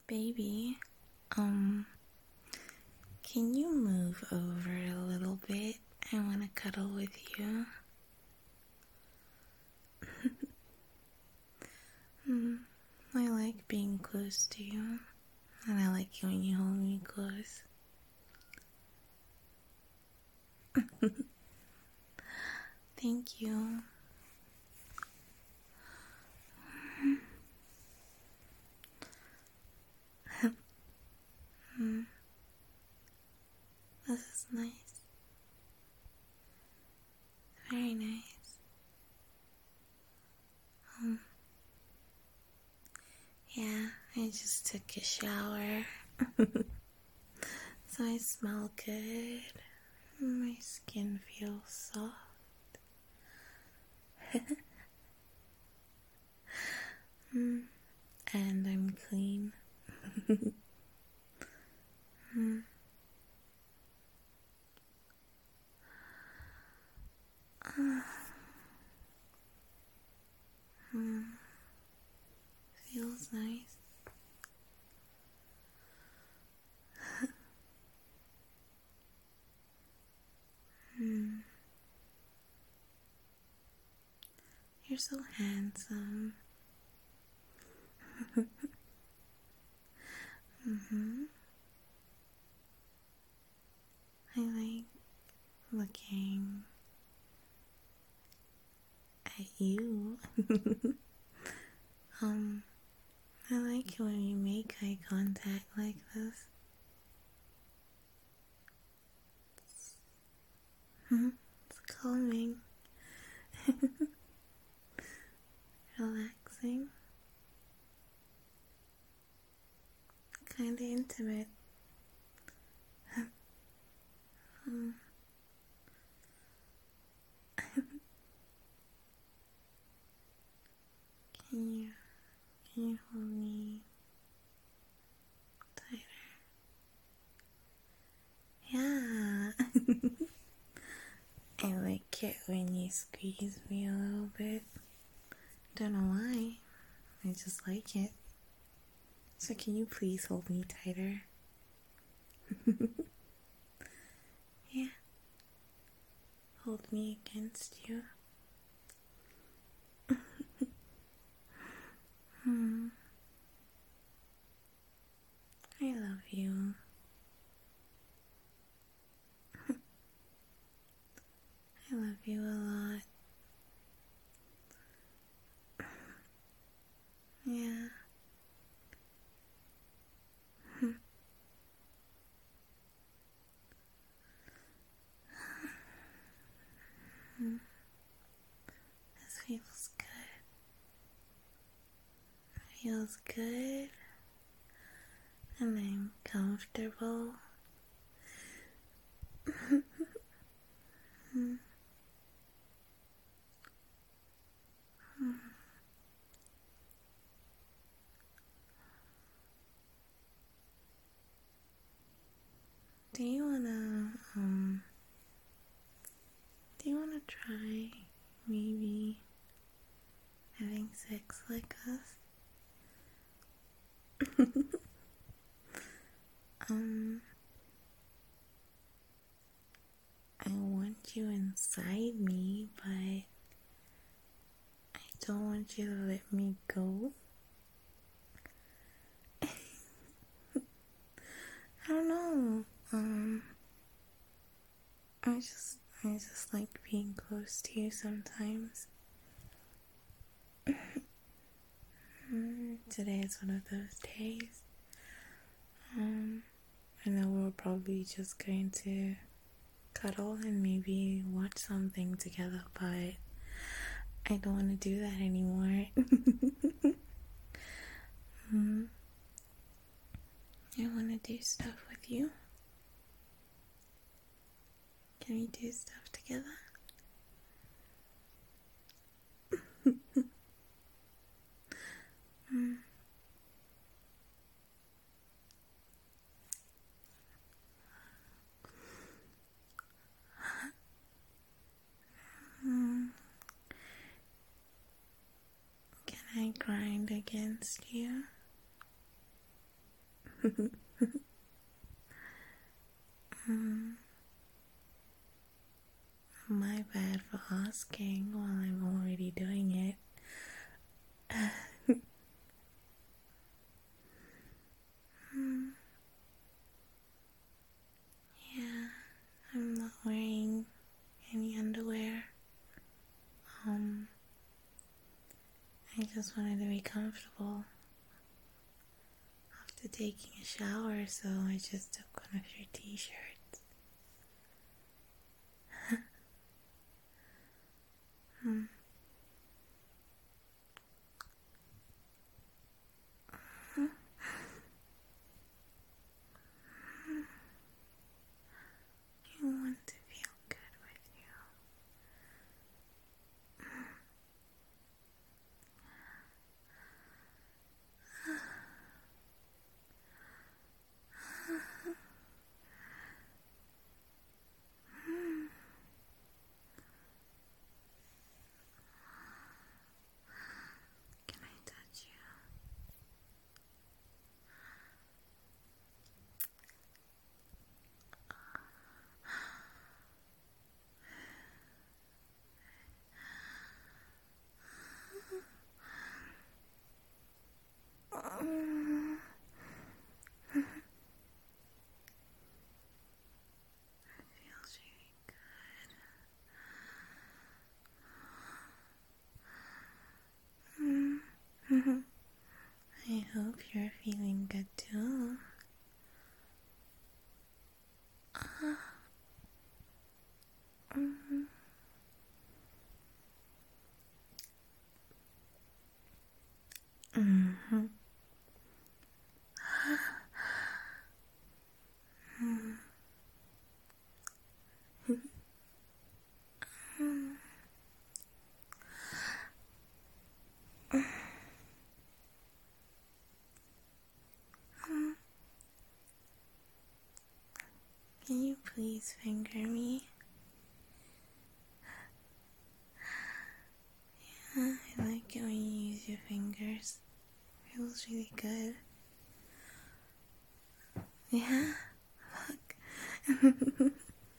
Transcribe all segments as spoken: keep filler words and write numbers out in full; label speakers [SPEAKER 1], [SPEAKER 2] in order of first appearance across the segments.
[SPEAKER 1] Baby, um, can you move over a little bit? I want to cuddle with you. mm, I like being close to you, and I like it when you hold me close. Thank you. mm, this is nice. Very nice. Um, yeah, I just took a shower. So I smell good. My skin feels soft. mm, and I'm clean. mm. Mm, feels nice. mm. You're so handsome. mm-hmm. I like looking at you. um, I like it when you make eye contact like this. It's calming. Relaxing. Kinda intimate. um, can you, can you hold me tighter? Yeah. I like it when you squeeze me a little bit. Don't know why. I just like it. So can you please hold me tighter? Yeah. Hold me against you. hmm. I love you. I love you a lot. Yeah. This feels good. Feels good. And I'm comfortable. Do you wanna, um, do you wanna try maybe having sex like us? um, I want you inside me, but I don't want you to let me go. I don't know. Um, I just, I just like being close to you sometimes. Today is one of those days. Um, I know we're probably just going to cuddle and maybe watch something together, but I don't want to do that anymore. mm. I want to do stuff with you. Can we do stuff together? mm. Mm. Can I grind against you? mm, my bad for asking while I'm already doing it. mm, yeah, I'm not wearing any underwear. Um, I just wanted to be comfortable after taking a shower, so I just took one of your t-shirts. hmm. You want to feel good with you. Can I touch you? Feels really good. I hope you're feeling good too. Mm-hmm. Mm-hmm. Can you please finger me? Yeah, I like it when you use your fingers. Feels really good. Yeah? Look.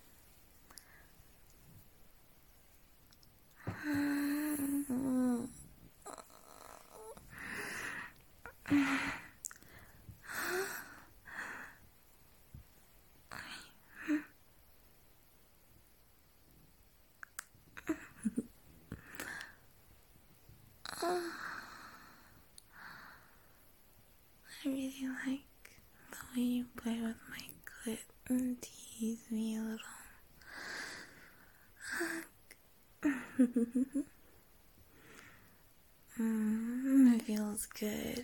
[SPEAKER 1] I really like the way you play with my clit and tease me a little. mm, it feels good.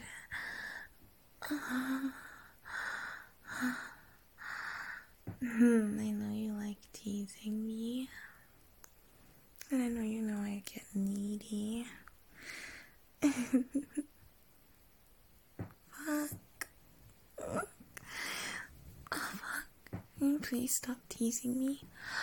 [SPEAKER 1] I know you like teasing me. And I know you know I get needy. Fuck. Oh, fuck. Can you please stop teasing me?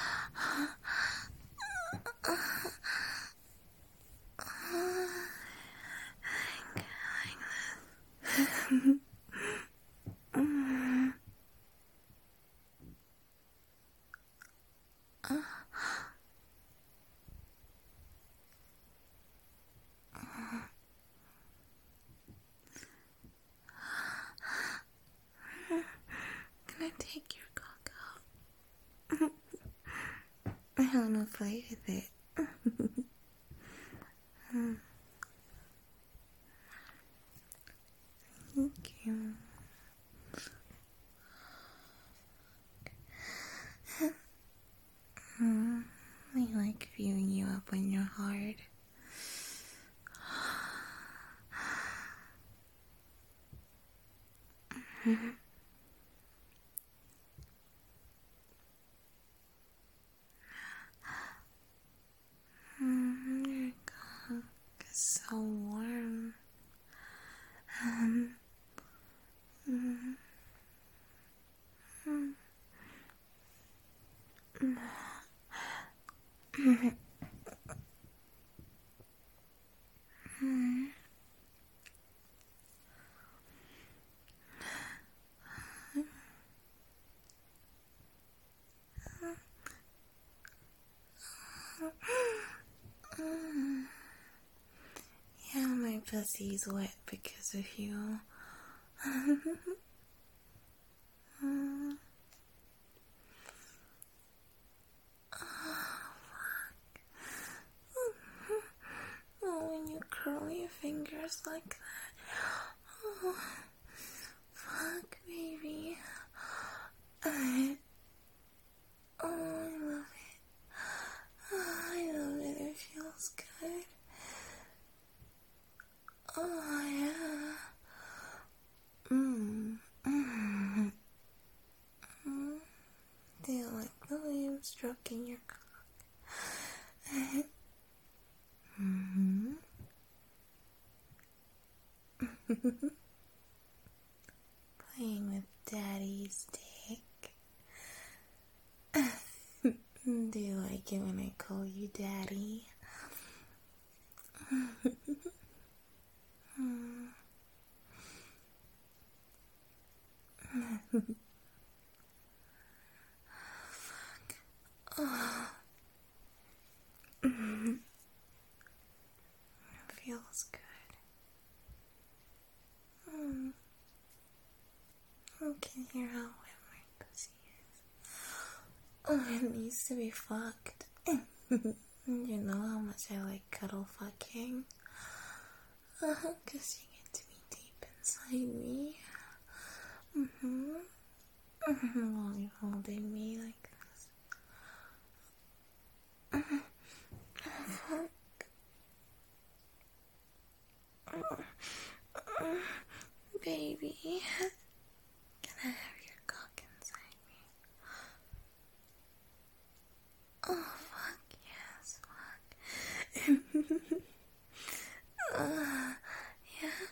[SPEAKER 1] Can I take your cock out? I wanna play with it. Thank you. Mm, I like feeling you up when you're hard. Mm, your cock is so warm. Um, mm, mm, mm, mm, mm. pussy's wet because of you. mm. Oh, when you curl your fingers like that. Oh, fuck, baby. I, oh, I love it. Oh, I love it. It feels good. Oh, yeah. Mmm. Mm. Mm. Do you like the way I'm stroking your cock? Mm-hmm. Playing with daddy's dick. Do you like it when I call you daddy? Oh. It feels good. Mm. I can hear how wet my pussy is. Oh, it needs to be fucked. You know how much I like cuddle fucking? Uh-huh, cause you get to be deep inside me. Mm-hmm. Mm-hmm. While you're holding me like this. Mm-hmm. Oh, fuck. Oh, baby. Can I have your cock inside me? Oh, fuck, yes, fuck. uh, yeah.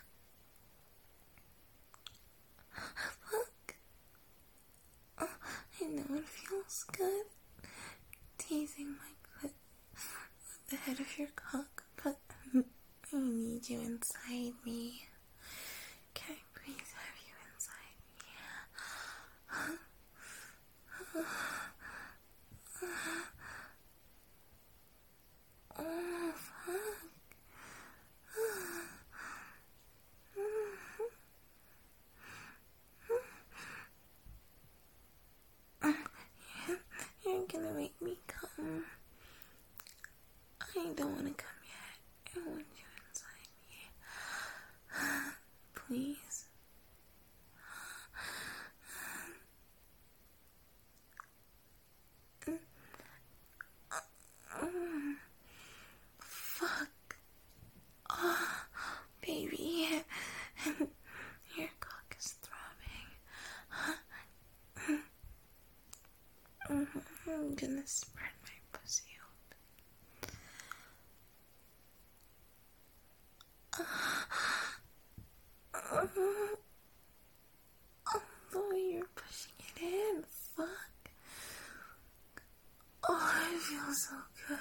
[SPEAKER 1] Fuck. Oh, I know it feels good. Teasing my clit with the head of your cock, but I need you inside me. Can I please have you inside me? Oh, fuck. You're gonna make me come. I don't wanna come yet. I want you inside me. Please. Fuck. Oh, baby. Your cock is throbbing. I'm gonna spread my pussy open. Oh, you're pushing it in. Fuck. Oh, it feels so good.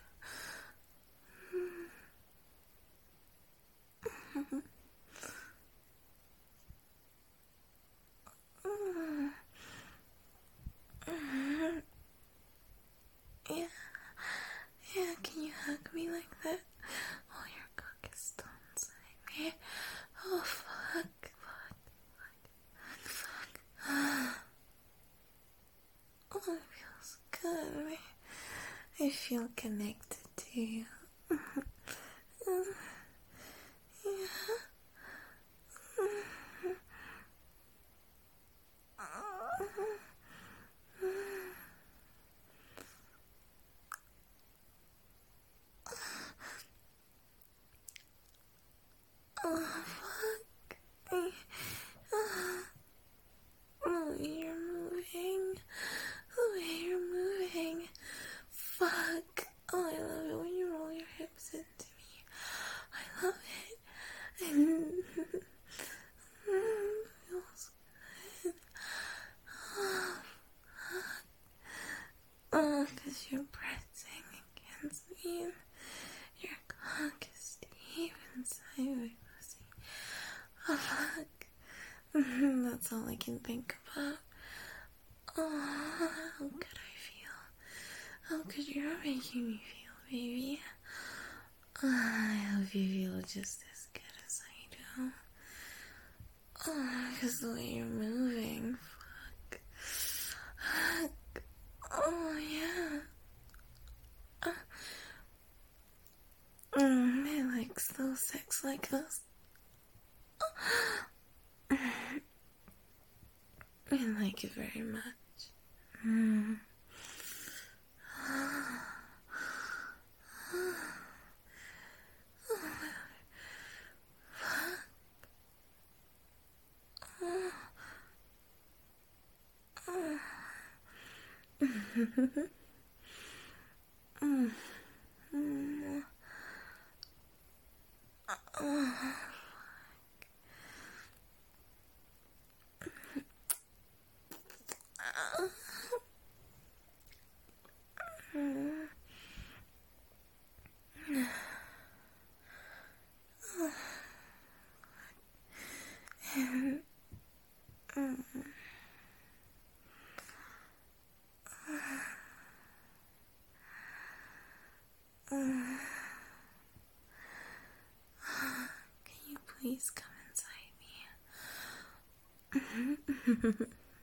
[SPEAKER 1] Yeah. Yeah, can you hug me like that? Oh, your cock is still inside me. Oh, fuck. Fuck. Fuck. Fuck. Oh, it feels good. I feel connected to you. Oh, fuck. Oh, you're moving. Oh, you're moving. Fuck. Oh, I love it when you roll your hips into me. I love it. Feels good. Oh, fuck. Oh, because you're pressing against me. Your cock is deep inside my pussy. Oh, fuck. That's all I can think about. Oh, how good I feel. How good you're making me feel, baby. Oh, I hope you feel just as good as know? Oh, because the way you're moving. Fuck. Fuck. Oh, yeah. Uh, mm, I like slow sex like this. I like it very much. Mm. Mm. Mm. Can you please come inside me?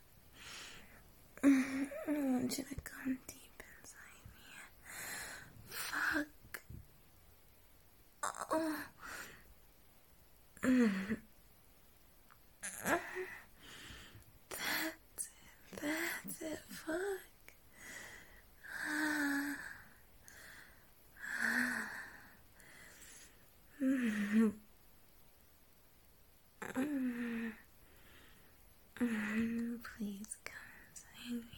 [SPEAKER 1] I want you to come deep inside me. Fuck. Oh. That's it. That's it. Fuck. Please come inside me.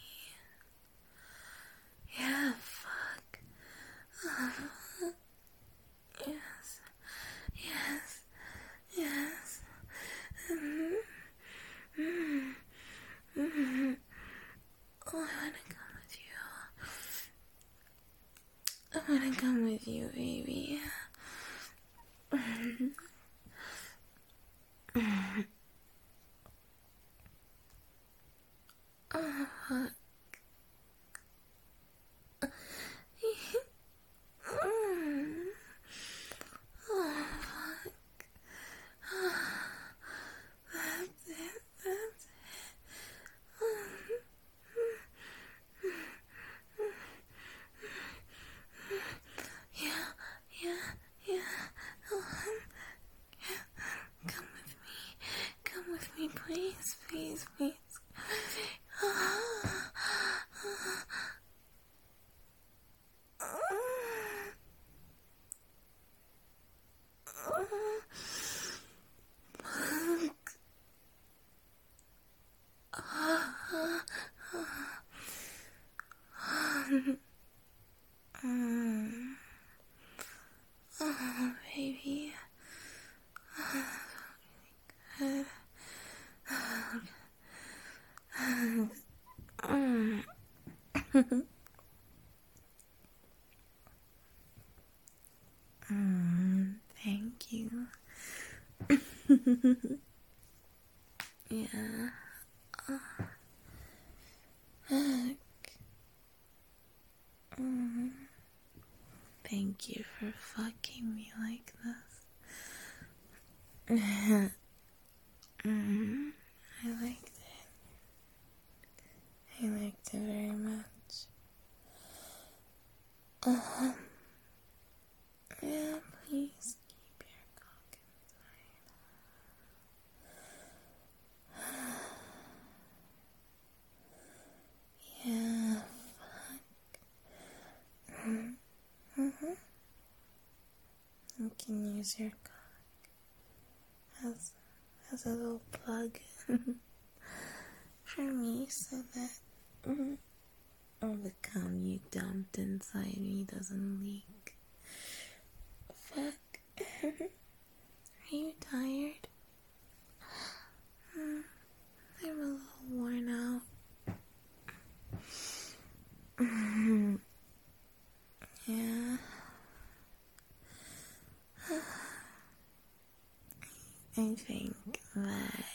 [SPEAKER 1] Yeah, fuck. Yes. Yes. Yes. Oh, I wanna come with you. I wanna come with you, baby. Oh, fuck. That's it. That's it. Yeah, yeah, yeah. Come with me. Come with me, please, please, please. Oh, baby. Good. Mm, thank you. Yeah. Mm. Thank you for fucking me like this. mm, I liked it. I liked it very much. Uh-huh. Yeah, please keep your cock inside. Yeah, fuck. Mm-hmm. You can use your cock as, as a little plug for me so that mm, all the cum you dumped inside me doesn't leak. Fuck. Are you tired? Mm, I'm a little worn out. Yeah. I think that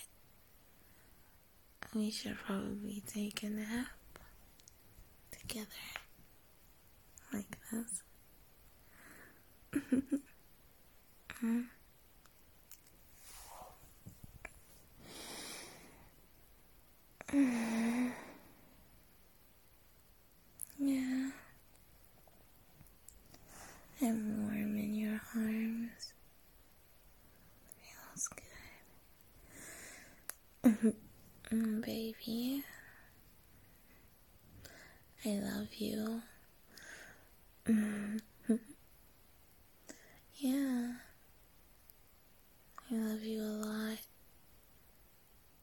[SPEAKER 1] we should probably take a nap together. Like this. mm. I'm warm in your arms. Feels good. Mm, baby. I love you. Yeah. I love you a lot.